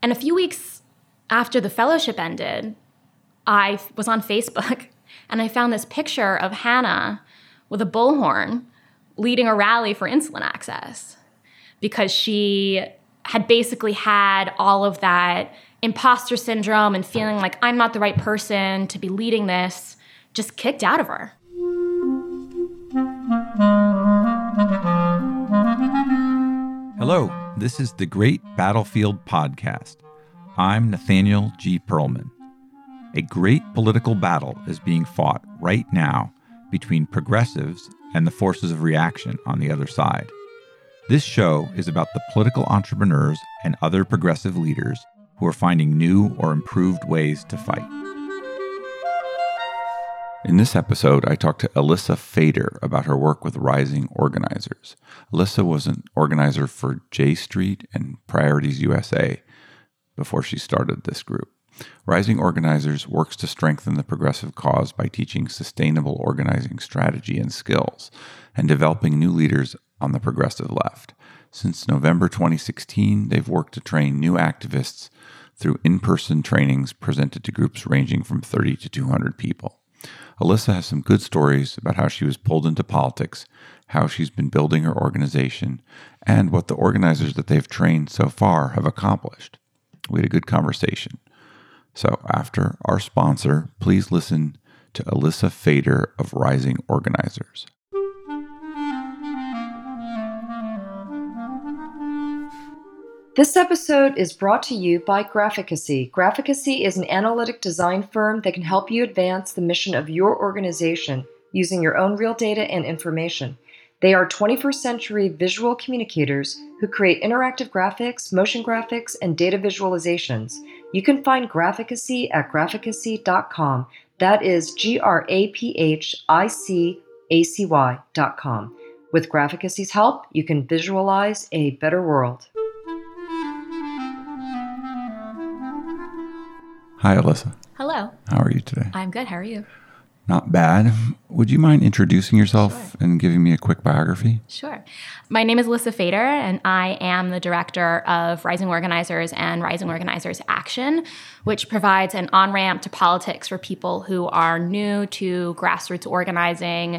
And a few weeks after the fellowship ended, I was on Facebook and I found this picture of Hannah with a bullhorn leading a rally for insulin access because she had basically had all of that imposter syndrome and feeling like I'm not the right person to be leading this just kicked out of her. Hello, this is the Great Battlefield Podcast. I'm Nathaniel G. Pearlman. A great political battle is being fought right now between progressives and the forces of reaction on the other side. This show is about the political entrepreneurs and other progressive leaders who are finding new or improved ways to fight. In this episode, I talked to Alyssa Fader about her work with Rising Organizers. Alyssa was an organizer for J Street and Priorities USA before she started this group. Rising Organizers works to strengthen the progressive cause by teaching sustainable organizing strategy and skills and developing new leaders on the progressive left. Since November 2016, they've worked to train new activists through in-person trainings presented to groups ranging from 30 to 200 people. Alyssa has some good stories about how she was pulled into politics, how she's been building her organization, and what the organizers that they've trained so far have accomplished. We had a good conversation. So after our sponsor, please listen to Alyssa Fader of Rising Organizers. This episode is brought to you by Graphicacy. Graphicacy is an analytic design firm that can help you advance the mission of your organization using your own real data and information. They are 21st century visual communicators who create interactive graphics, motion graphics, and data visualizations. You can find Graphicacy at graphicacy.com. That is graphicacy.com. With Graphicacy's help, you can visualize a better world. Hi, Alyssa. Hello. How are you today? I'm good. How are you? Not bad. Would you mind introducing yourself and giving me a quick biography? Sure. My name is Alyssa Fader, and I am the director of Rising Organizers and Rising Organizers Action, which provides an on-ramp to politics for people who are new to grassroots organizing,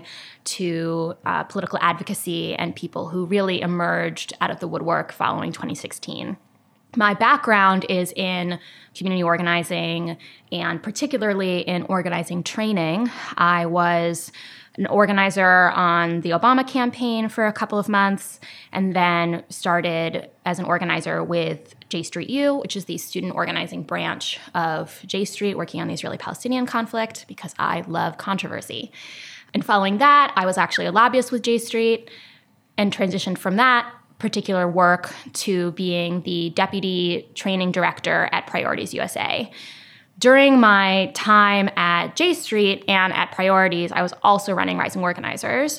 to political advocacy, and people who really emerged out of the woodwork following 2016. My background is in community organizing and particularly in organizing training. I was an organizer on the Obama campaign for a couple of months and then started as an organizer with J Street U, which is the student organizing branch of J Street, working on the Israeli-Palestinian conflict because I love controversy. And following that, I was actually a lobbyist with J Street and transitioned from that particular work to being the deputy training director at Priorities USA. During my time at J Street and at Priorities, I was also running Rising Organizers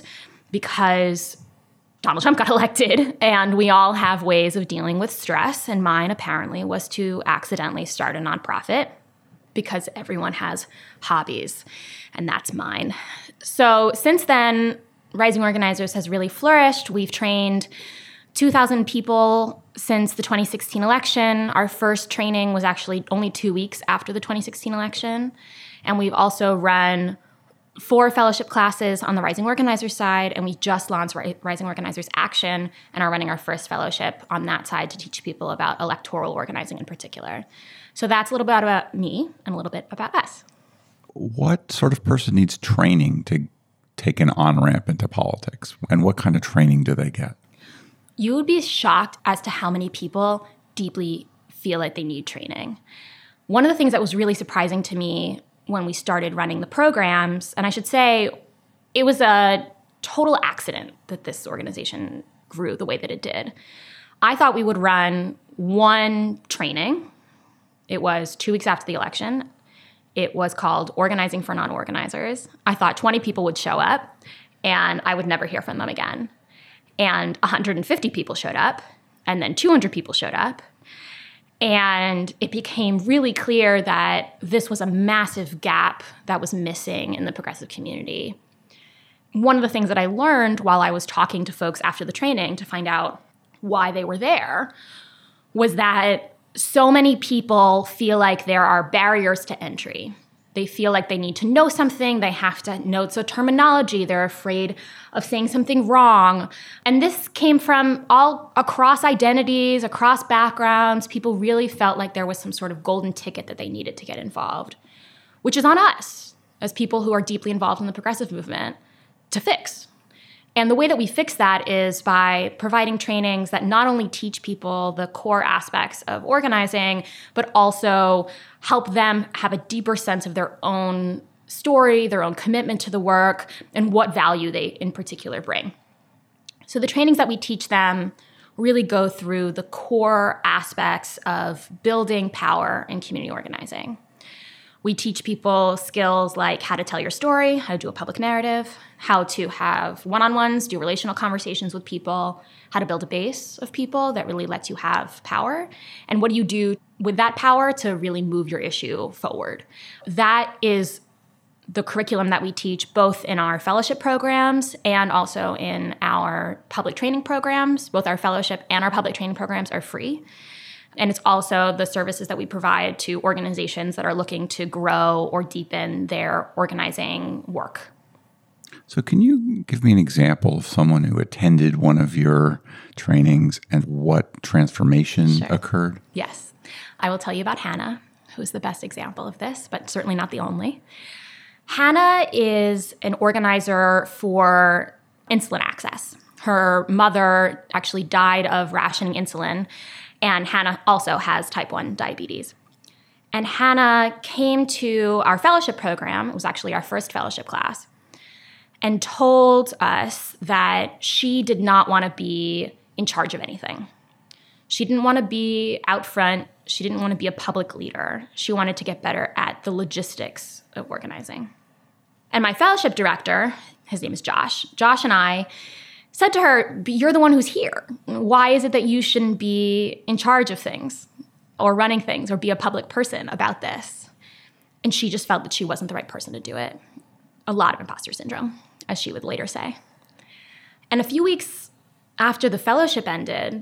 because Donald Trump got elected and we all have ways of dealing with stress, and mine apparently was to accidentally start a nonprofit because everyone has hobbies, and that's mine. So since then, Rising Organizers has really flourished. We've trained 2,000 people since the 2016 election. Our first training was actually only 2 weeks after the 2016 election. And we've also run 4 fellowship classes on the Rising Organizers side, and we just launched Rising Organizers Action and are running our first fellowship on that side to teach people about electoral organizing in particular. So that's a little bit about me and a little bit about us. What sort of person needs training to take an on-ramp into politics? And what kind of training do they get? You would be shocked as to how many people deeply feel like they need training. One of the things that was really surprising to me when we started running the programs, and I should say it was a total accident that this organization grew the way that it did. I thought we would run one training. It was 2 weeks after the election. It was called Organizing for Non-Organizers. I thought 20 people would show up and I would never hear from them again. And 150 people showed up, and then 200 people showed up. And it became really clear that this was a massive gap that was missing in the progressive community. One of the things that I learned while I was talking to folks after the training to find out why they were there was that so many people feel like there are barriers to entry. They feel like they need to know something. They have to know the terminology. They're afraid of saying something wrong. And this came from all across identities, across backgrounds. People really felt like there was some sort of golden ticket that they needed to get involved, which is on us as people who are deeply involved in the progressive movement to fix. And the way that we fix that is by providing trainings that not only teach people the core aspects of organizing, but also help them have a deeper sense of their own story, their own commitment to the work, and what value they in particular bring. So the trainings that we teach them really go through the core aspects of building power in community organizing. We teach people skills like how to tell your story, how to do a public narrative, how to have one-on-ones, do relational conversations with people, how to build a base of people that really lets you have power, and what do you do with that power to really move your issue forward. That is the curriculum that we teach both in our fellowship programs and also in our public training programs. Both our fellowship and our public training programs are free. And it's also the services that we provide to organizations that are looking to grow or deepen their organizing work. So can you give me an example of someone who attended one of your trainings and what transformation occurred? Yes. I will tell you about Hannah, who's the best example of this, but certainly not the only. Hannah is an organizer for insulin access. Her mother actually died of rationing insulin, and Hannah also has type 1 diabetes. And Hannah came to our fellowship program, it was actually our first fellowship class, and told us that she did not want to be in charge of anything. She didn't want to be out front. She didn't want to be a public leader. She wanted to get better at the logistics of organizing. And my fellowship director, his name is Josh, Josh and I said to her, you're the one who's here. Why is it that you shouldn't be in charge of things or running things or be a public person about this? And she just felt that she wasn't the right person to do it. A lot of imposter syndrome, as she would later say. And a few weeks after the fellowship ended,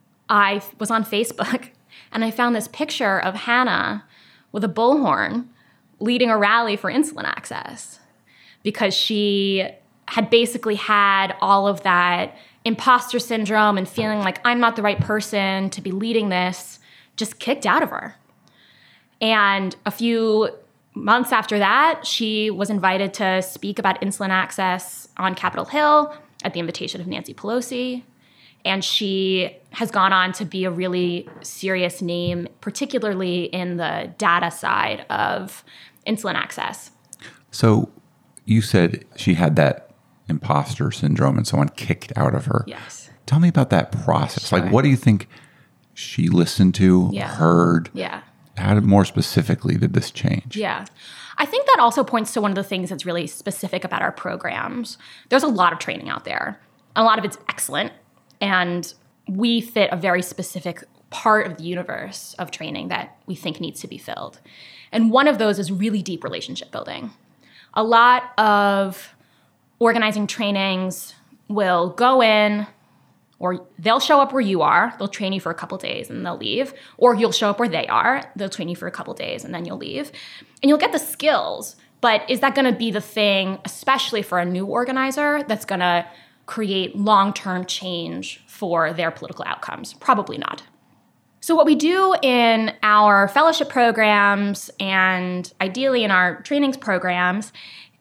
I was on Facebook and I found this picture of Hannah with a bullhorn leading a rally for insulin access because she had basically had all of that imposter syndrome and feeling like I'm not the right person to be leading this just kicked out of her. And a few months after that, she was invited to speak about insulin access on Capitol Hill at the invitation of Nancy Pelosi. And she has gone on to be a really serious name, particularly in the data side of insulin access. So you said she had that imposter syndrome and someone kicked out of her. Yes. Tell me about that process. Sure. Like, what do you think she listened to, heard? Yeah. How more specifically did this change? Yeah. I think that also points to one of the things that's really specific about our programs. There's a lot of training out there. A lot of it's excellent. And we fit a very specific part of the universe of training that we think needs to be filled. And one of those is really deep relationship building. A lot of organizing trainings will go in, or they'll show up where you are. They'll train you for a couple days and they'll leave. Or you'll show up where they are. They'll train you for a couple days and then you'll leave. And you'll get the skills. But is that going to be the thing, especially for a new organizer, that's going to create long-term change for their political outcomes? Probably not. So what we do in our fellowship programs and ideally in our trainings programs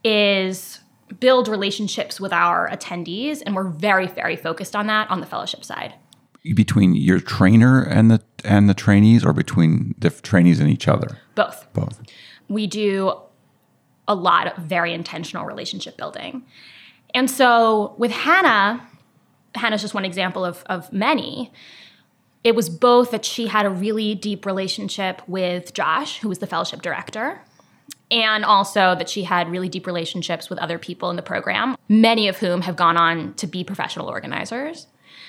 is build relationships with our attendees, and we're very, very focused on that on the fellowship side. Between your trainer and the trainees, or between the trainees and each other? Both. Both. We do a lot of very intentional relationship building. And so with Hannah's just one example of many. It was both that she had a really deep relationship with Josh, who was the fellowship director, and also that she had really deep relationships with other people in the program, many of whom have gone on to be professional organizers.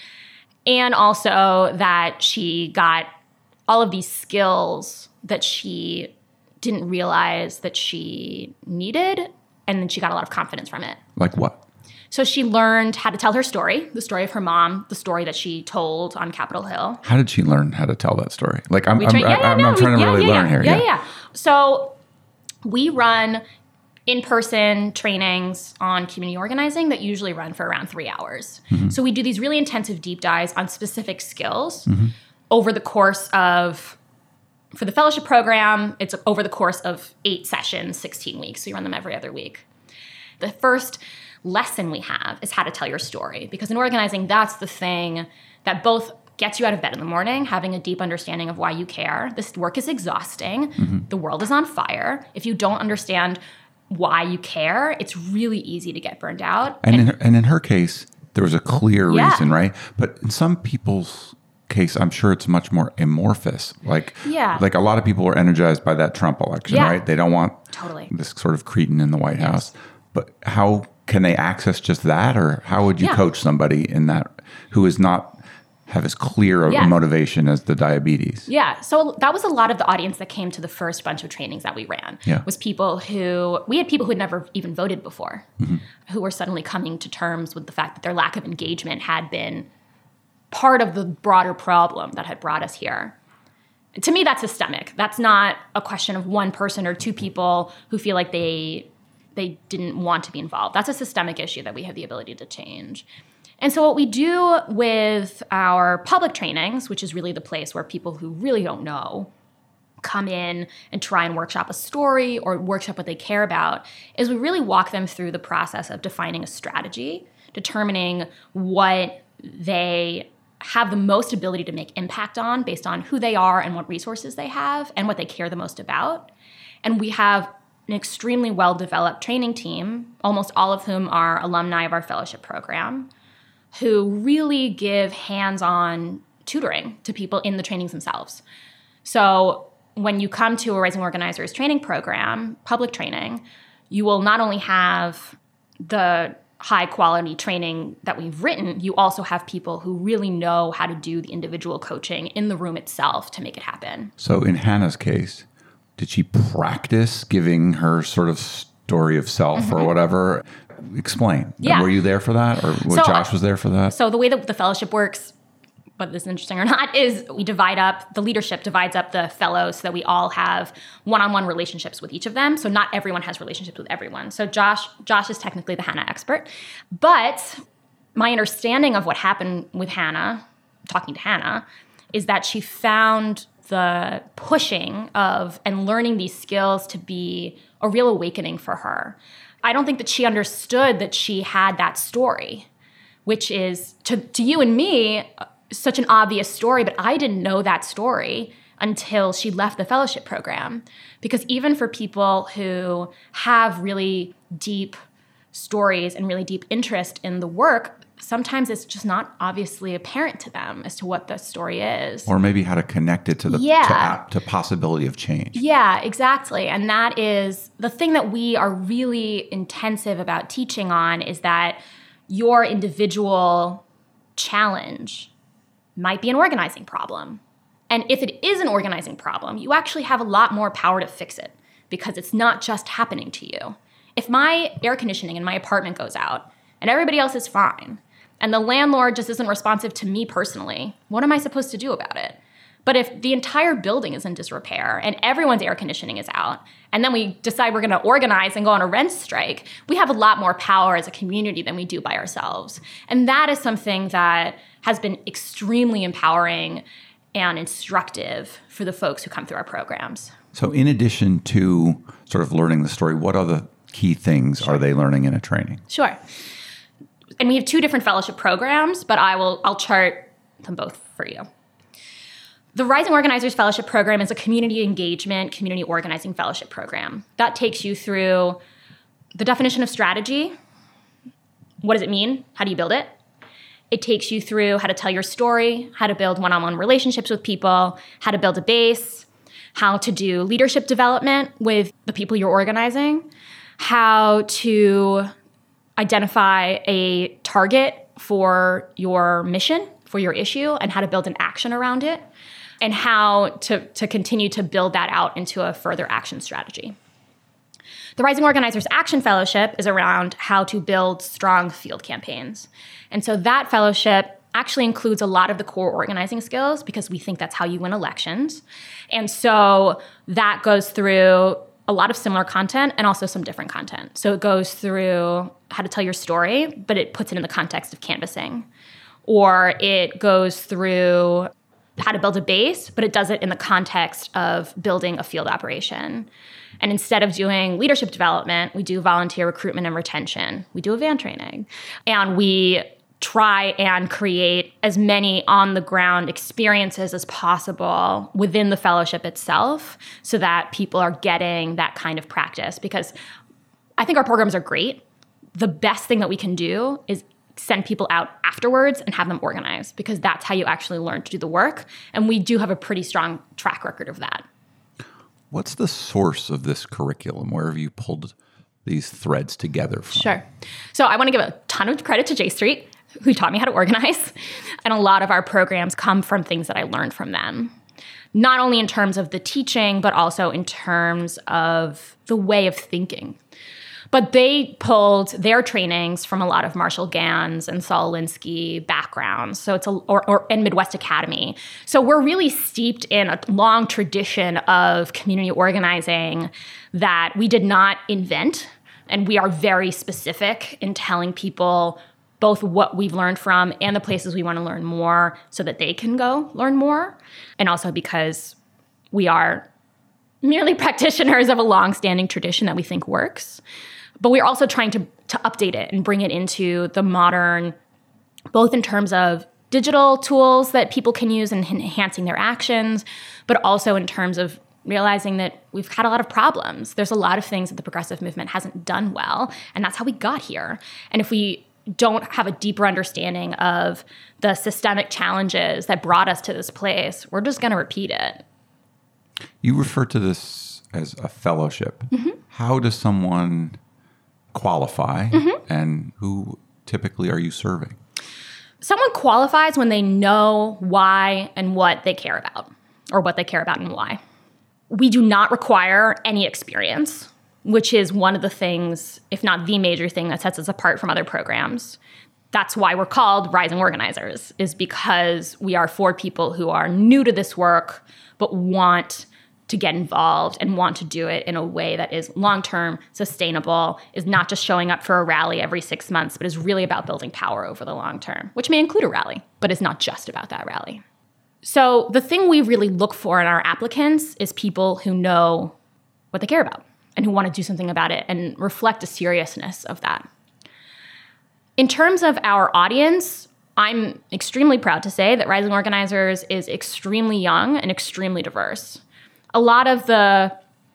And also that she got all of these skills that she didn't realize that she needed, and then she got a lot of confidence from it. Like what? So she learned how to tell her story, the story of her mom, the story that she told on Capitol Hill. How did she learn how to tell that story? Like, I'm trying to really learn here. Yeah. So we run in-person trainings on community organizing that usually run for around 3 hours. So we do these really intensive deep dives on specific skills over the course of, for the fellowship program, it's over the course of 8 sessions, 16 weeks. So you run them every other week. The first lesson we have is how to tell your story, because in organizing, that's the thing that both gets you out of bed in the morning, having a deep understanding of why you care. This work is exhausting. The world is on fire. If you don't understand why you care, it's really easy to get burned out. And in her case, there was a clear reason, right? But in some people's case, I'm sure it's much more amorphous. Like a lot of people were energized by that Trump election, right? They don't want this sort of cretin in the White House. But how can they access just that? Or how would you coach somebody in that who is not have as clear a motivation as the diabetes? Yeah. So that was a lot of the audience that came to the first bunch of trainings that we ran. Was people who, we had people who had never even voted before, who were suddenly coming to terms with the fact that their lack of engagement had been part of the broader problem that had brought us here. To me, that's systemic. That's not a question of one person or two people who feel like they didn't want to be involved. That's a systemic issue that we have the ability to change. And so what we do with our public trainings, which is really the place where people who really don't know come in and try and workshop a story or workshop what they care about, is we really walk them through the process of defining a strategy, determining what they have the most ability to make impact on based on who they are and what resources they have and what they care the most about. And we have an extremely well-developed training team, almost all of whom are alumni of our fellowship program, who really give hands-on tutoring to people in the trainings themselves. So when you come to a Rising Organizers training program, public training, you will not only have the high-quality training that we've written, you also have people who really know how to do the individual coaching in the room itself to make it happen. So in Hannah's case, did she practice giving her sort of story of self or whatever? Explain. Yeah. Were you there for that? Or Josh was there for that? So the way that the fellowship works, whether this is interesting or not, is we divide up, the leadership divides up the fellows so that we all have one-on-one relationships with each of them. So not everyone has relationships with everyone. So Josh is technically the Hannah expert. But my understanding of what happened with Hannah, talking to Hannah, is that she found the pushing of and learning these skills to be a real awakening for her. I don't think that she understood that she had that story, which is, to you and me, such an obvious story, but I didn't know that story until she left the fellowship program. Because even for people who have really deep stories and really deep interest in the work, sometimes it's just not obviously apparent to them as to what the story is. Or maybe how to connect it to the to possibility of change. Yeah, exactly. And that is the thing that we are really intensive about teaching on, is that your individual challenge might be an organizing problem. And if it is an organizing problem, you actually have a lot more power to fix it, because it's not just happening to you. If my air conditioning in my apartment goes out and everybody else is fine, and the landlord just isn't responsive to me personally, what am I supposed to do about it? But if the entire building is in disrepair and everyone's air conditioning is out, and then we decide we're going to organize and go on a rent strike, we have a lot more power as a community than we do by ourselves. And that is something that has been extremely empowering and instructive for the folks who come through our programs. So in addition to sort of learning the story, what other key things are they learning in a training? Sure. And we have 2 different fellowship programs, but I'll chart them both for you. The Rising Organizers Fellowship Program is a community engagement, community organizing fellowship program. That takes you through the definition of strategy. What does it mean? How do you build it? It takes you through how to tell your story, how to build one-on-one relationships with people, how to build a base, how to do leadership development with the people you're organizing, how to identify a target for your mission, for your issue, and how to build an action around it, and how to continue to build that out into a further action strategy. The Rising Organizers Action Fellowship is around how to build strong field campaigns. And so that fellowship actually includes a lot of the core organizing skills because we think that's how you win elections. And so that goes through a lot of similar content and also some different content. So it goes through how to tell your story, but it puts it in the context of canvassing. Or it goes through how to build a base, but it does it in the context of building a field operation. And instead of doing leadership development, we do volunteer recruitment and retention. We do event training. And we try and create as many on-the-ground experiences as possible within the fellowship itself so that people are getting that kind of practice. Because I think our programs are great. The best thing that we can do is send people out afterwards and have them organize, because that's how you actually learn to do the work. And we do have a pretty strong track record of that. What's the source of this curriculum? Where have you pulled these threads together from? Sure. So I want to give a ton of credit to J Street, who taught me how to organize. And a lot of our programs come from things that I learned from them, not only in terms of the teaching, but also in terms of the way of thinking. But they pulled their trainings from a lot of Marshall Gans and Saul Alinsky backgrounds, so it's and Midwest Academy. So we're really steeped in a long tradition of community organizing that we did not invent, and we are very specific in telling people both what we've learned from and the places we want to learn more so that they can go learn more, and also because we are merely practitioners of a long-standing tradition that we think works. But we're also trying to update it and bring it into the modern, both in terms of digital tools that people can use in enhancing their actions, but also in terms of realizing that we've had a lot of problems. There's a lot of things that the progressive movement hasn't done well, and that's how we got here. And if we don't have a deeper understanding of the systemic challenges that brought us to this place, we're just going to repeat it. You refer to this as a fellowship. Mm-hmm. How does someone qualify, and who typically are you serving? Someone qualifies when they know why and what they care about, or what they care about and why. We do not require any experience, which is one of the things, if not the major thing, that sets us apart from other programs. That's why we're called Rising Organizers, is because we are for people who are new to this work, but want to get involved and want to do it in a way that is long-term, sustainable, is not just showing up for a rally every 6 months, but is really about building power over the long term, which may include a rally, but is not just about that rally. So the thing we really look for in our applicants is people who know what they care about and who want to do something about it and reflect the seriousness of that. In terms of our audience, I'm extremely proud to say that Rising Organizers is extremely young and extremely diverse. A lot of the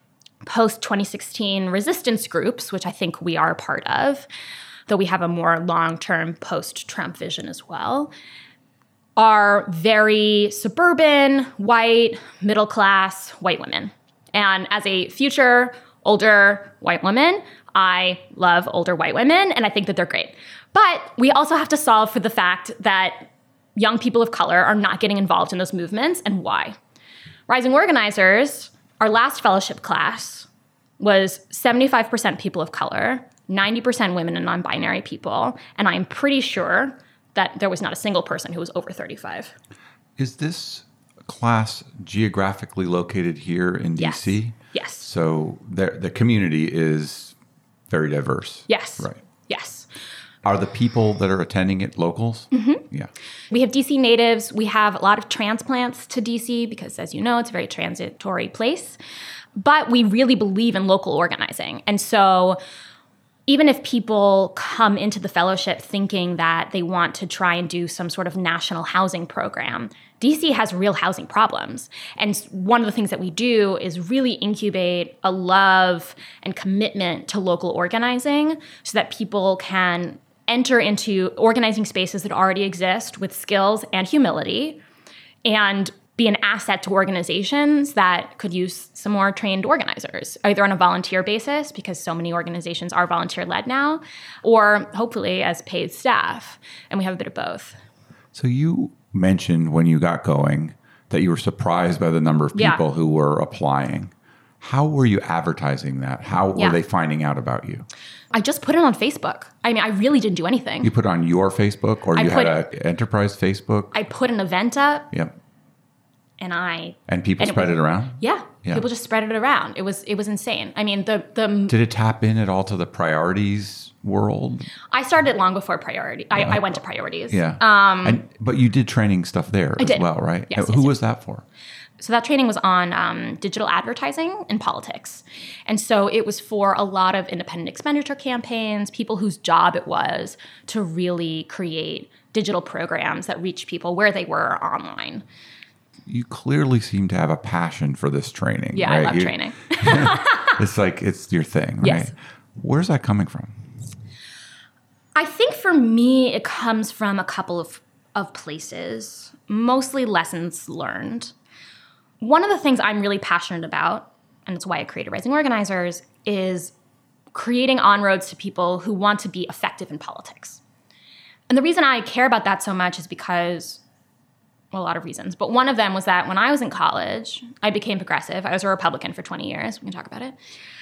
post-2016 resistance groups, which I think we are a part of, though we have a more long-term post-Trump vision as well, are very suburban, white, middle-class white women. And as a future older white woman, I love older white women, and I think that they're great. But we also have to solve for the fact that young people of color are not getting involved in those movements, and why. Rising Organizers, our last fellowship class, was 75% people of color, 90% women and non-binary people, and I'm pretty sure that there was not a single person who was over 35. Is this class geographically located here in D.C.? Yes. So the community is very diverse? Yes. Right. Yes. Are the people that are attending it locals? Mm-hmm. Yeah. We have DC natives. We have a lot of transplants to DC because, as you know, it's a very transitory place. But we really believe in local organizing. And so even if people come into the fellowship thinking that they want to try and do some sort of national housing program, DC has real housing problems. And one of the things that we do is really incubate a love and commitment to local organizing so that people can enter into organizing spaces that already exist with skills and humility and be an asset to organizations that could use some more trained organizers, either on a volunteer basis, because so many organizations are volunteer-led now, or hopefully as paid staff. And we have a bit of both. So you mentioned when you got going that you were surprised by the number of people who were applying. How were you advertising that? How were they finding out about you? I just put it on Facebook. I mean, I really didn't do anything. You put it on your Facebook, or you had an enterprise Facebook? I put an event up. Yep. And people spread it around? Yeah. People just spread it around. It was insane. I mean, Did it tap in at all to the priorities world? I started long before Priority. I went to Priorities. Yeah. But you did training stuff there as well, right? Yes, Who was that for? So that training was on digital advertising and politics. And so it was for a lot of independent expenditure campaigns, people whose job it was to really create digital programs that reach people where they were online. You clearly seem to have a passion for this training. Yeah, right? I love training. It's your thing, right? Yes. Where's that coming from? I think for me, it comes from a couple of places, mostly lessons learned. One of the things I'm really passionate about, and it's why I created Rising Organizers, is creating on-roads to people who want to be effective in politics. And the reason I care about that so much is because, well, a lot of reasons, but one of them was that when I was in college, I became progressive. I was a Republican for 20 years. We can talk about it.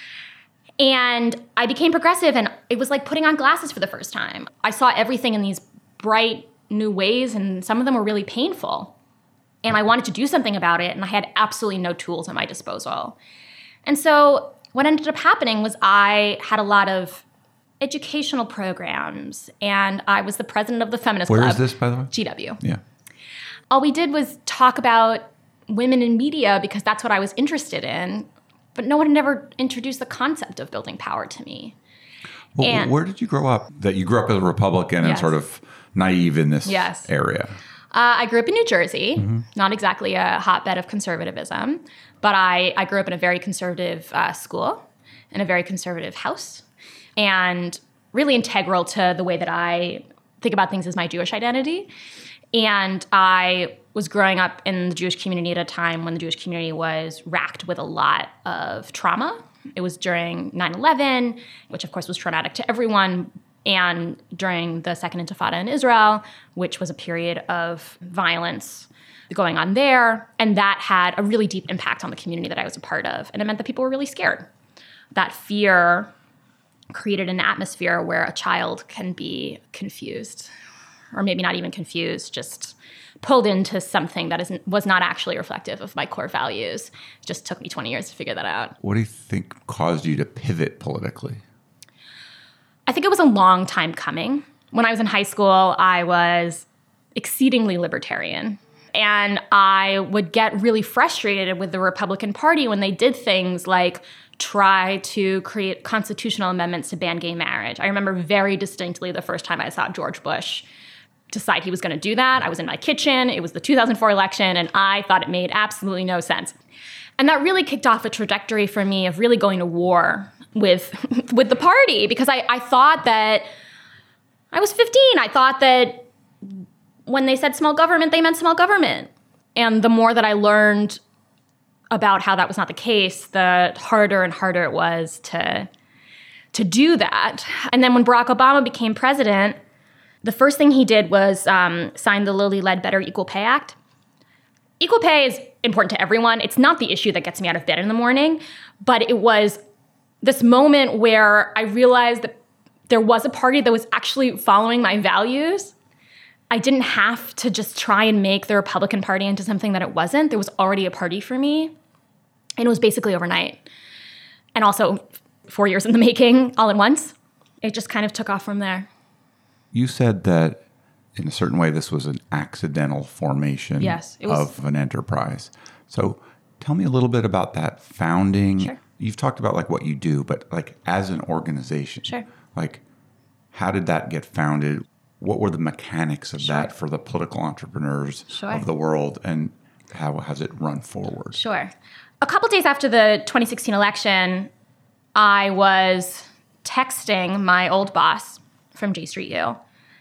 And I became progressive, and it was like putting on glasses for the first time. I saw everything in these bright new ways, and some of them were really painful. And I wanted to do something about it, and I had absolutely no tools at my disposal. And so what ended up happening was I had a lot of educational programs, and I was the president of the Feminist Club. Where is this, by the way? GW. Yeah. All we did was talk about women in media because that's what I was interested in, but no one had ever introduced the concept of building power to me. Well, where did you grow up? That you grew up as a Republican and sort of naive in this area? I grew up in New Jersey, not exactly a hotbed of conservatism, but I grew up in a very conservative school, in a very conservative house, and really integral to the way that I think about things as my Jewish identity. And I was growing up in the Jewish community at a time when the Jewish community was racked with a lot of trauma. It was during 9/11, which of course was traumatic to everyone, and during the Second Intifada in Israel, which was a period of violence going on there. And that had a really deep impact on the community that I was a part of. And it meant that people were really scared. That fear created an atmosphere where a child can be confused, or maybe not even confused, just pulled into something that was not actually reflective of my core values. It just took me 20 years to figure that out. What do you think caused you to pivot politically? I think it was a long time coming. When I was in high school, I was exceedingly libertarian. And I would get really frustrated with the Republican Party when they did things like try to create constitutional amendments to ban gay marriage. I remember very distinctly the first time I saw George Bush decide he was going to do that. I was in my kitchen. It was the 2004 election, and I thought it made absolutely no sense. And that really kicked off a trajectory for me of really going to war with the party, because I thought that I was 15. I thought that when they said small government, they meant small government. And the more that I learned about how that was not the case, the harder and harder it was to do that. And then when Barack Obama became president, the first thing he did was sign the Lilly Ledbetter Equal Pay Act. Equal pay is important to everyone. It's not the issue that gets me out of bed in the morning, but it was this moment where I realized that there was a party that was actually following my values. I didn't have to just try and make the Republican Party into something that it wasn't. There was already a party for me, and it was basically overnight. And also 4 years in the making, all at once. It just kind of took off from there. You said that in a certain way this was an accidental formation of an enterprise. So tell me a little bit about that founding. Sure. You've talked about like what you do, but like as an organization, Sure. Like how did that get founded? What were the mechanics of that for the political entrepreneurs of the world, and how has it run forward? Sure. A couple days after the 2016 election, I was texting my old boss from J Street U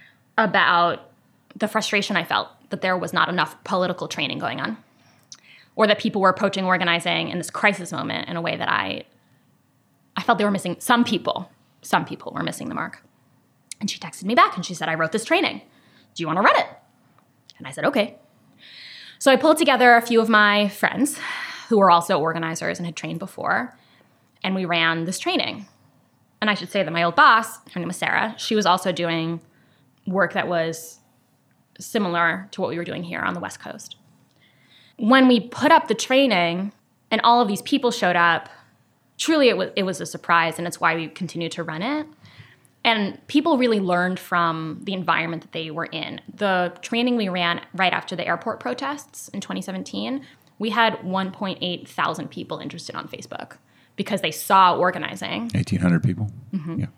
about the frustration I felt that there was not enough political training going on, or that people were approaching organizing in this crisis moment in a way that I felt they were missing. Some people were missing the mark. And she texted me back and she said, I wrote this training. Do you want to run it? And I said, okay. So I pulled together a few of my friends who were also organizers and had trained before. And we ran this training. And I should say that my old boss, her name was Sarah, she was also doing work that was similar to what we were doing here on the West Coast. When we put up the training and all of these people showed up, truly it was a surprise, and it's why we continued to run it. And people really learned from the environment that they were in. The training we ran right after the airport protests in 2017, we had 1.8 thousand people interested on Facebook because they saw organizing. 1,800 people? Mm-hmm. Yeah.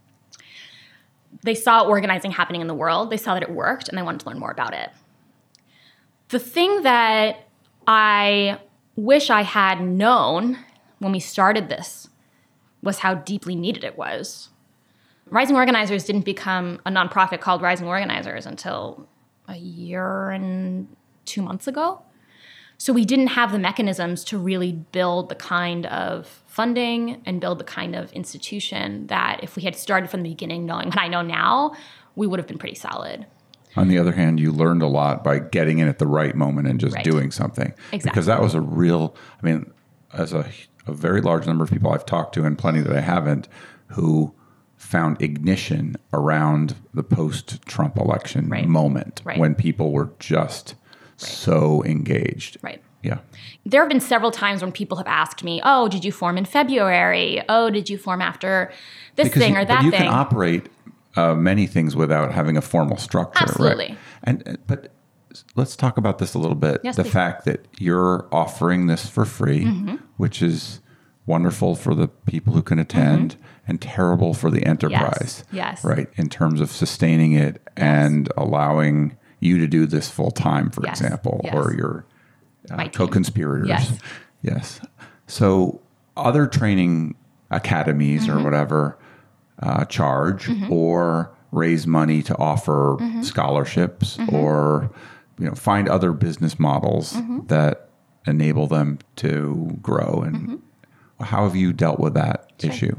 They saw organizing happening in the world. They saw that it worked, and they wanted to learn more about it. The thing that I wish I had known when we started this was how deeply needed it was. Rising Organizers didn't become a nonprofit called Rising Organizers until a year and 2 months ago. So we didn't have the mechanisms to really build the kind of funding and build the kind of institution that if we had started from the beginning knowing what I know now, we would have been pretty solid. On the other hand, you learned a lot by getting in at the right moment and just doing something. Exactly. Because that was a real, I mean, as a very large number of people I've talked to and plenty that I haven't, who found ignition around the post-Trump election moment when people were just so engaged. Right. Yeah. There have been several times when people have asked me, oh, did you form in February? Oh, did you form after this thing or that thing? But you can operate many things without having a formal structure. Absolutely. Right? But let's talk about this a little bit. Yes, the please. fact that you're offering this for free, which is wonderful for the people who can attend and terrible for the enterprise. Yes. Right. In terms of sustaining it and allowing you to do this full time, for example, or your co-conspirators. Yes. So other training academies or whatever charge or raise money to offer scholarships or find other business models that enable them to grow. And how have you dealt with that issue?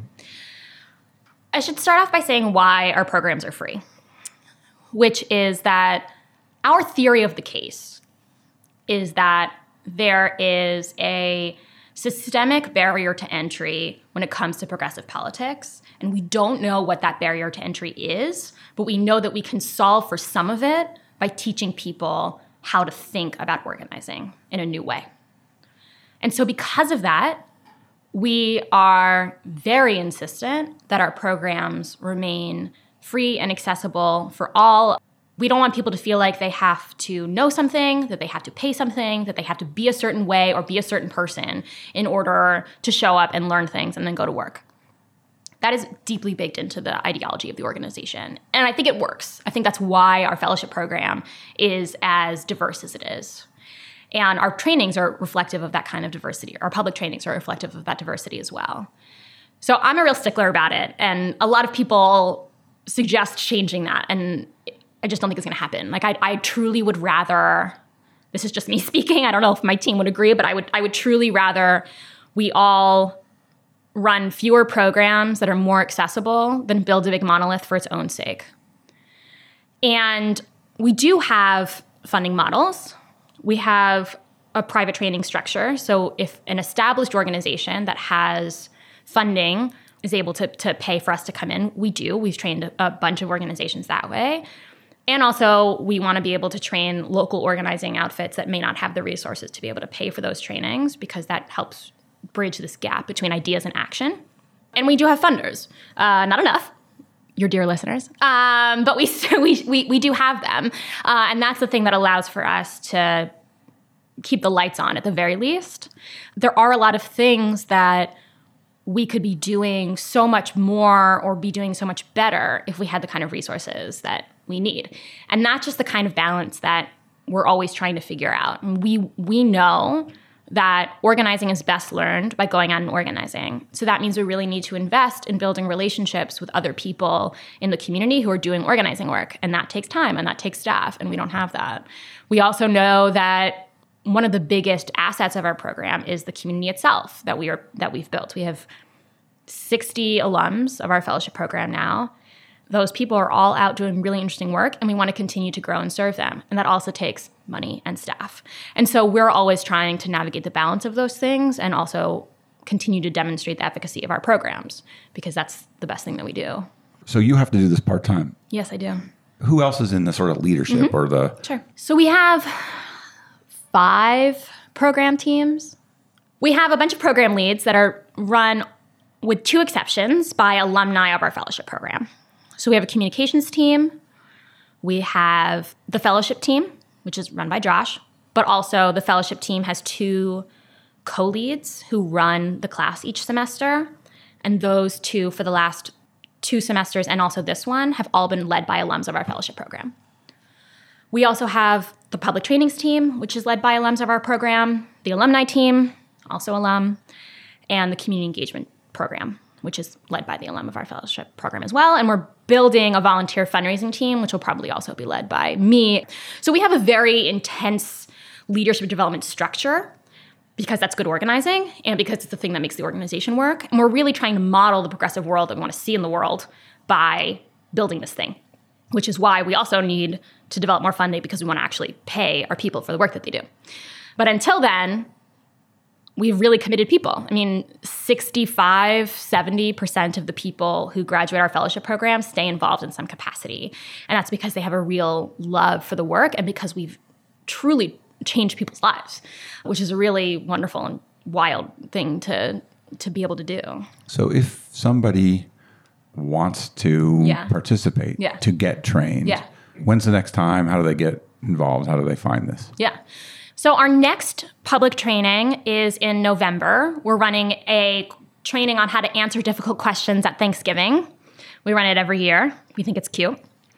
I should start off by saying why our programs are free, which is that our theory of the case is that there is a systemic barrier to entry when it comes to progressive politics. And we don't know what that barrier to entry is, but we know that we can solve for some of it by teaching people how to think about organizing in a new way. And so because of that, we are very insistent that our programs remain free and accessible for all. We don't want people to feel like they have to know something, that they have to pay something, that they have to be a certain way or be a certain person in order to show up and learn things and then go to work. That is deeply baked into the ideology of the organization. And I think it works. I think that's why our fellowship program is as diverse as it is. And our trainings are reflective of that kind of diversity. Our public trainings are reflective of that diversity as well. So I'm a real stickler about it. And a lot of people suggest changing that. And I just don't think it's going to happen. Like I truly would rather, this is just me speaking, I don't know if my team would agree, but I would truly rather we all run fewer programs that are more accessible than build a big monolith for its own sake. And we do have funding models. We have a private training structure. So if an established organization that has funding is able to pay for us to come in, we do. We've trained a bunch of organizations that way. And also, we want to be able to train local organizing outfits that may not have the resources to be able to pay for those trainings, because that helps bridge this gap between ideas and action. And we do have funders. Not enough, your dear listeners, but we do have them. And that's the thing that allows for us to keep the lights on at the very least. There are a lot of things that we could be doing so much more or be doing so much better if we had the kind of resources that we need. And that's just the kind of balance that we're always trying to figure out. And we know that organizing is best learned by going out and organizing. So that means we really need to invest in building relationships with other people in the community who are doing organizing work. And that takes time and that takes staff, and we don't have that. We also know that one of the biggest assets of our program is the community itself that we've built. We have 60 alums of our fellowship program now. those people are all out doing really interesting work, and we want to continue to grow and serve them. And that also takes money and staff. And so we're always trying to navigate the balance of those things and also continue to demonstrate the efficacy of our programs, because that's the best thing that we do. So you have to do this part-time. Yes, I do. Who else is in the sort of leadership or the... Sure. So we have 5 program teams. We have a bunch of program leads that are run, with 2 exceptions, by alumni of our fellowship program. So we have a communications team. We have the fellowship team, which is run by Josh, but also the fellowship team has 2 co-leads who run the class each semester. And those 2 for the last 2 semesters and also this one have all been led by alums of our fellowship program. We also have the public trainings team, which is led by alums of our program, the alumni team, also alum, and the community engagement program, which is led by the alum of our fellowship program as well. And we're building a volunteer fundraising team, which will probably also be led by me. So we have a very intense leadership development structure, because that's good organizing and because it's the thing that makes the organization work. And we're really trying to model the progressive world that we want to see in the world by building this thing, which is why we also need to develop more funding, because we want to actually pay our people for the work that they do. But until then, we've really committed people. I mean, 65, 70% of the people who graduate our fellowship program stay involved in some capacity. And that's because they have a real love for the work and because we've truly changed people's lives, which is a really wonderful and wild thing to be able to do. So if somebody wants to participate, Yeah. to get trained, Yeah. when's the next time? How do they get involved? How do they find this? Yeah. So our next public training is in November. We're running a training on how to answer difficult questions at Thanksgiving. We run it every year. We think it's cute.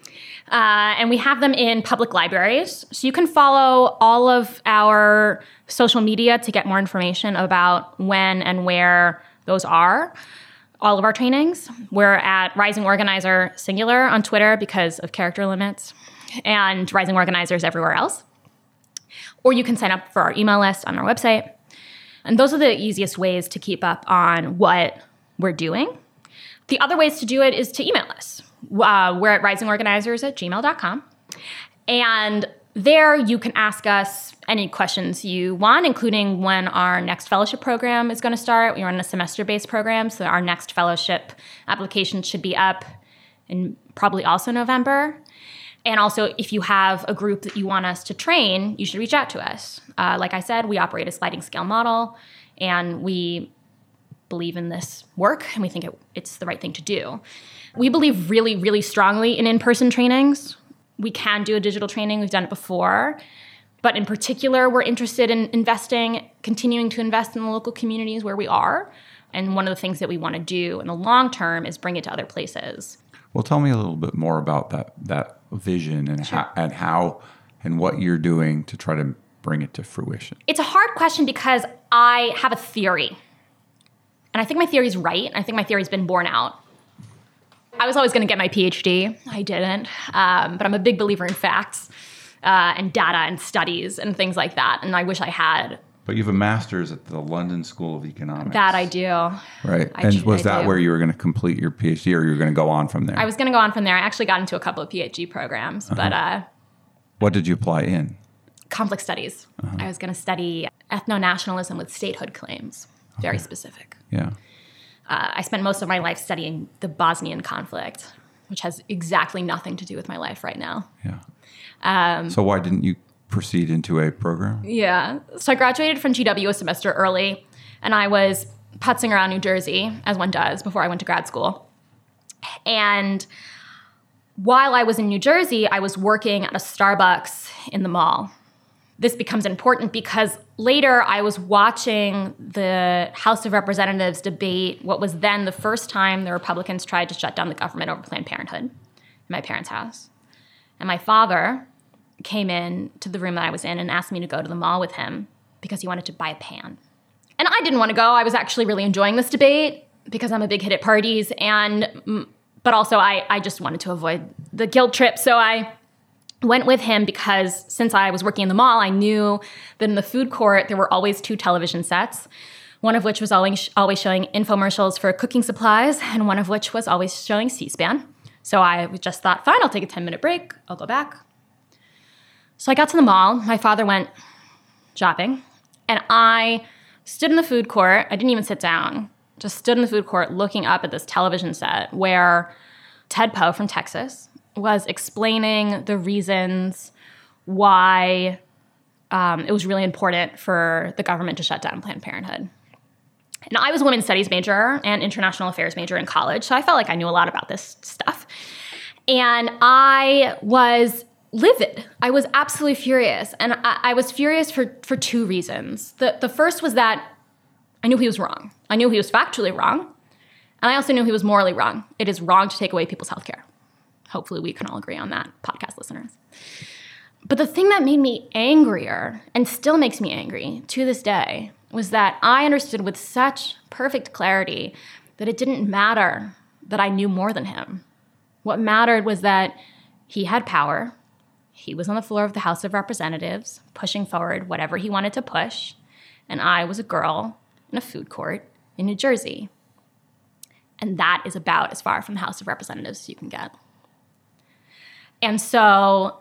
And we have them in public libraries. So you can follow all of our social media to get more information about when and where those are. All of our trainings. We're at Rising Organizer Singular on Twitter because of character limits, and Rising Organizers everywhere else. Or you can sign up for our email list on our website. And those are the easiest ways to keep up on what we're doing. The other ways to do it is to email us. We're at risingorganizers@gmail.com. And there you can ask us any questions you want, including when our next fellowship program is going to start. We run a semester-based program, so our next fellowship application should be up in probably also November. And also, if you have a group that you want us to train, you should reach out to us. Like I said, we operate a sliding scale model, and we believe in this work, and we think it's the right thing to do. We believe really, really strongly in in-person trainings. We can do a digital training. We've done it before. But in particular, we're interested in continuing to invest in the local communities where we are. And one of the things that we want to do in the long term is bring it to other places. Well, tell me a little bit more about that vision and Sure. how and what you're doing to try to bring it to fruition. It's a hard question because I have a theory. And I think my theory is right. I think my theory's been borne out. I was always going to get my PhD. I didn't. But I'm a big believer in facts and data and studies and things like that. And I wish I had. But you have a master's at the London School of Economics. That I do. Right. I And was that do. where you were going to complete your PhD, or you were going to go on from there? I was going to go on from there. I actually got into a couple of PhD programs, but What did you apply in? conflict studies. I was going to study ethno-nationalism with statehood claims. Very specific. Yeah. I spent most of my life studying the Bosnian conflict, which has exactly nothing to do with my life right now. Yeah. So why didn't you proceed into a program? Yeah. So I graduated from GW a semester early, and I was putzing around New Jersey, as one does, before I went to grad school. And while I was in New Jersey, I was working at a Starbucks in the mall. This becomes important because later I was watching the House of Representatives debate what was then the first time the Republicans tried to shut down the government over Planned Parenthood in my parents' house. And my father came in to the room that I was in and asked me to go to the mall with him because he wanted to buy a pan. And I didn't want to go. I was actually really enjoying this debate because I'm a big hit at parties, but also I just wanted to avoid the guilt trip. So I went with him because since I was working in the mall, I knew that in the food court there were always 2 television sets, one of which was always showing infomercials for cooking supplies, and one of which was always showing C-SPAN. So I just thought, fine, I'll take a 10-minute break. I'll go back. So I got to the mall. My father went shopping, and I stood in the food court. I didn't even sit down. Just stood in the food court looking up at this television set where Ted Poe from Texas was explaining the reasons why it was really important for the government to shut down Planned Parenthood. And I was a women's studies major and international affairs major in college, so I felt like I knew a lot about this stuff. And I was livid. I was absolutely furious. And I was furious for two reasons. The first was that I knew he was wrong. I knew he was factually wrong. And I also knew he was morally wrong. It is wrong to take away people's health care. Hopefully we can all agree on that, podcast listeners. But the thing that made me angrier, and still makes me angry to this day, was that I understood with such perfect clarity that it didn't matter that I knew more than him. What mattered was that he had power. He was on the floor of the House of Representatives, pushing forward whatever he wanted to push. And I was a girl in a food court in New Jersey. And that is about as far from the House of Representatives as you can get. And so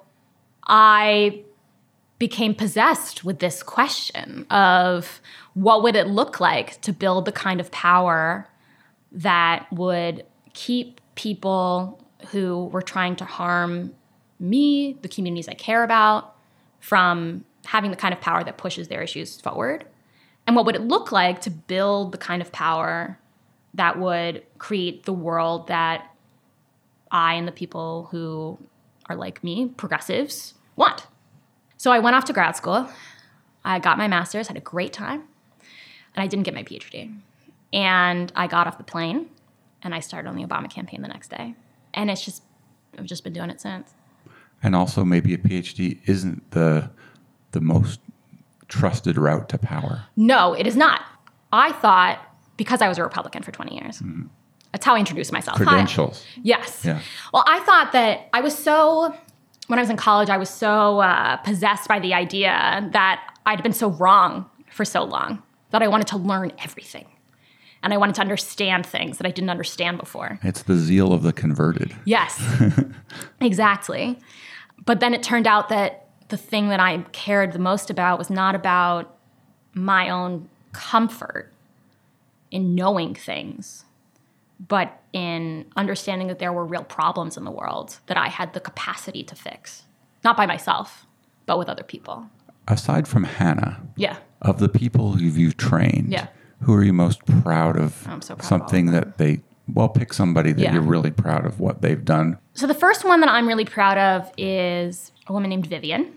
I became possessed with this question of what would it look like to build the kind of power that would keep people who were trying to harm me, the communities I care about, from having the kind of power that pushes their issues forward? And what would it look like to build the kind of power that would create the world that I and the people who are like me, progressives, want? So I went off to grad school. I got my master's, had a great time, and I didn't get my PhD. And I got off the plane, and I started on the Obama campaign the next day. And I've just been doing it since. And also maybe a PhD isn't the most trusted route to power. No, it is not. I thought, because I was a Republican for 20 years, that's how I introduced myself. Credentials. Yes. Yeah. Well, I thought that when I was in college, I was so possessed by the idea that I'd been so wrong for so long that I wanted to learn everything. And I wanted to understand things that I didn't understand before. It's the zeal of the converted. Yes, exactly. But then it turned out that the thing that I cared the most about was not about my own comfort in knowing things, but in understanding that there were real problems in the world that I had the capacity to fix. Not by myself, but with other people. Aside from Hannah, Yeah. of the people who you've trained, Yeah. who are you most proud of? I'm so proud of something all of that they, pick somebody that Yeah. you're really proud of what they've done. So the first one that I'm really proud of is a woman named Vivian,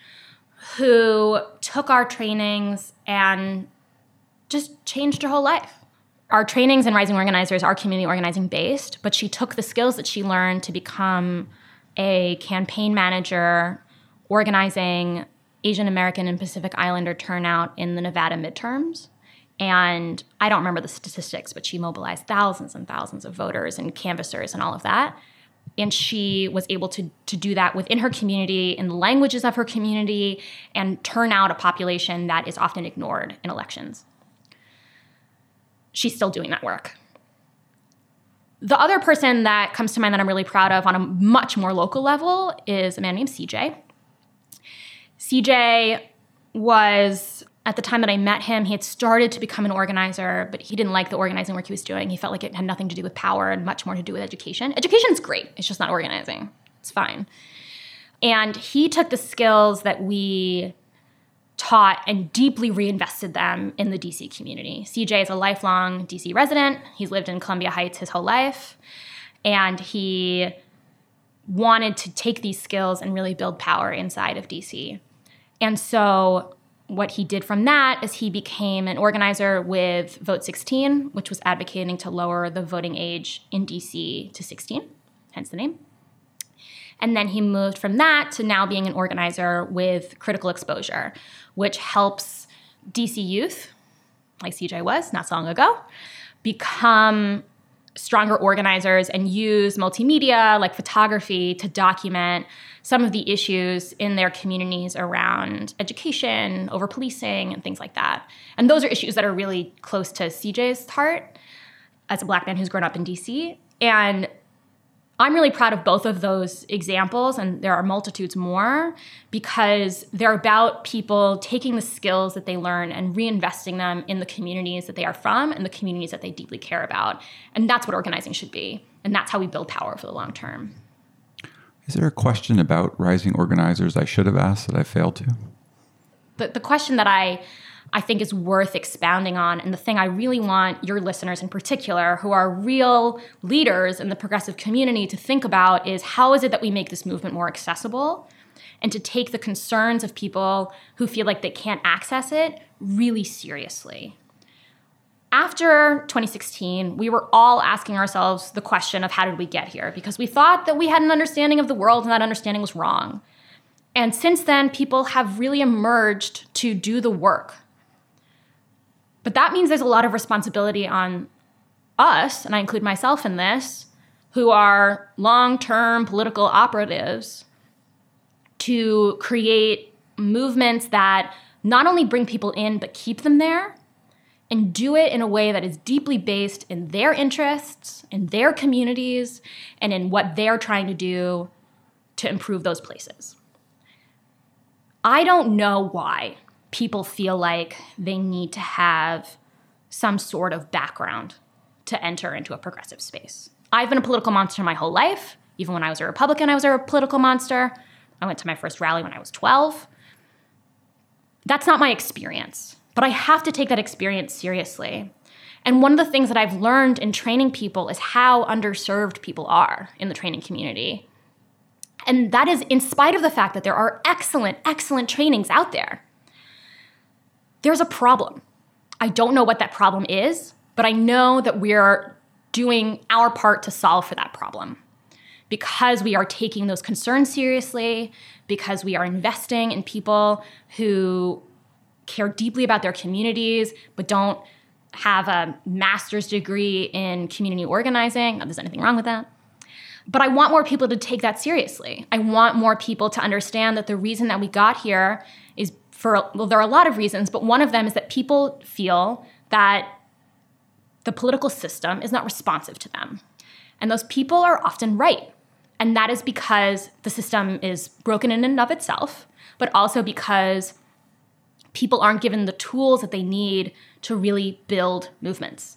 who took our trainings and just changed her whole life. Our trainings in Rising Organizers are community organizing based, but she took the skills that she learned to become a campaign manager organizing Asian American and Pacific Islander turnout in the Nevada midterms. And I don't remember the statistics, but she mobilized thousands and thousands of voters and canvassers and all of that. And she was able to do that within her community, in the languages of her community, and turn out a population that is often ignored in elections. She's still doing that work. The other person that comes to mind that I'm really proud of on a much more local level is a man named CJ. CJ was, at the time that I met him, he had started to become an organizer, but he didn't like the organizing work he was doing. He felt like it had nothing to do with power and much more to do with education. Education's great. It's just not organizing. It's fine. And he took the skills that we taught and deeply reinvested them in the DC community. CJ is a lifelong DC resident. He's lived in Columbia Heights his whole life. And he wanted to take these skills and really build power inside of DC. And so what he did from that is he became an organizer with Vote 16, which was advocating to lower the voting age in DC to 16, hence the name. And then he moved from that to now being an organizer with Critical Exposure, which helps DC youth, like CJ was not so long ago, become stronger organizers and use multimedia like photography to document some of the issues in their communities around education, over-policing, and things like that. And those are issues that are really close to CJ's heart as a Black man who's grown up in DC. And I'm really proud of both of those examples, and there are multitudes more, because they're about people taking the skills that they learn and reinvesting them in the communities that they are from and the communities that they deeply care about. And that's what organizing should be. And that's how we build power for the long term. Is there a question about rising organizers I should have asked that I failed to? The question that I think is worth expounding on, and the thing I really want your listeners in particular, who are real leaders in the progressive community, to think about is how is it that we make this movement more accessible, and to take the concerns of people who feel like they can't access it really seriously. After 2016, we were all asking ourselves the question of how did we get here? Because we thought that we had an understanding of the world and that understanding was wrong. And since then, people have really emerged to do the work. But that means there's a lot of responsibility on us, and I include myself in this, who are long-term political operatives, to create movements that not only bring people in, but keep them there, and do it in a way that is deeply based in their interests, in their communities, and in what they're trying to do to improve those places. I don't know why people feel like they need to have some sort of background to enter into a progressive space. I've been a political monster my whole life. Even when I was a Republican, I was a political monster. I went to my first rally when I was 12. That's not my experience, but I have to take that experience seriously. And one of the things that I've learned in training people is how underserved people are in the training community. And that is in spite of the fact that there are excellent, excellent trainings out there. There's a problem. I don't know what that problem is, but I know that we're doing our part to solve for that problem, because we are taking those concerns seriously, because we are investing in people who care deeply about their communities, but don't have a master's degree in community organizing. Not that there's anything wrong with that. But I want more people to take that seriously. I want more people to understand that the reason that we got here is there are a lot of reasons, but one of them is that people feel that the political system is not responsive to them. And those people are often right. And that is because the system is broken in and of itself, but also because people aren't given the tools that they need to really build movements.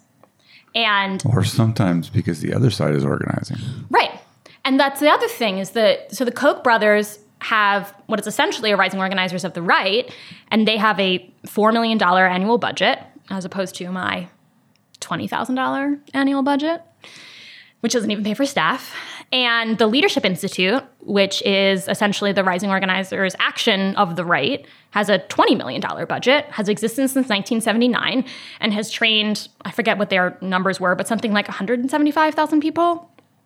Or sometimes because the other side is organizing. Right. And that's the other thing is that, so the Koch brothers have what is essentially a Rising Organizers of the Right, and they have a $4 million annual budget as opposed to my $20,000 annual budget, which doesn't even pay for staff. And the Leadership Institute, which is essentially the Rising Organizers Action of the Right, has a $20 million budget, has existed since 1979, and has trained, I forget what their numbers were, but something like 175,000 people.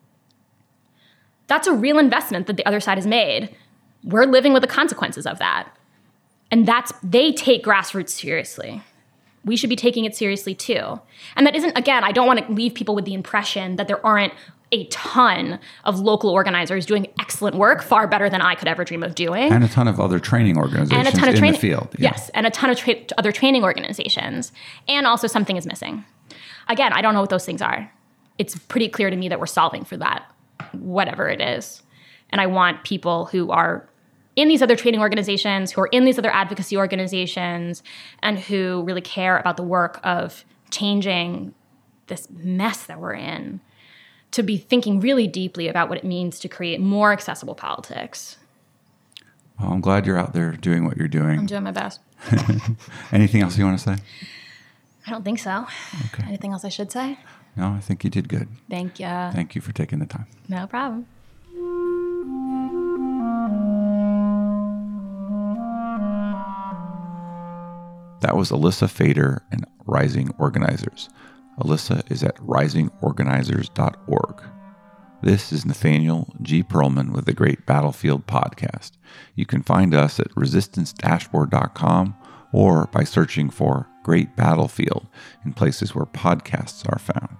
That's a real investment that the other side has made. We're living with the consequences of that. And they take grassroots seriously. We should be taking it seriously too. And that isn't, again, I don't want to leave people with the impression that there aren't a ton of local organizers doing excellent work, far better than I could ever dream of doing. And a ton of other training organizations in the field. Yeah. Yes, and a ton of other training organizations. And also something is missing. Again, I don't know what those things are. It's pretty clear to me that we're solving for that, whatever it is. And I want people who are in these other training organizations, who are in these other advocacy organizations, and who really care about the work of changing this mess that we're in, to be thinking really deeply about what it means to create more accessible politics. Well, I'm glad you're out there doing what you're doing. I'm doing my best. Anything else you want to say? I don't think so. Okay. Anything else I should say? No, I think you did good. Thank you. Thank you for taking the time. No problem. That was Alyssa Fader and Rising Organizers. Alyssa is at risingorganizers.org. This is Nathaniel G. Perlman with the Great Battlefield Podcast. You can find us at resistancedashboard.com or by searching for Great Battlefield in places where podcasts are found.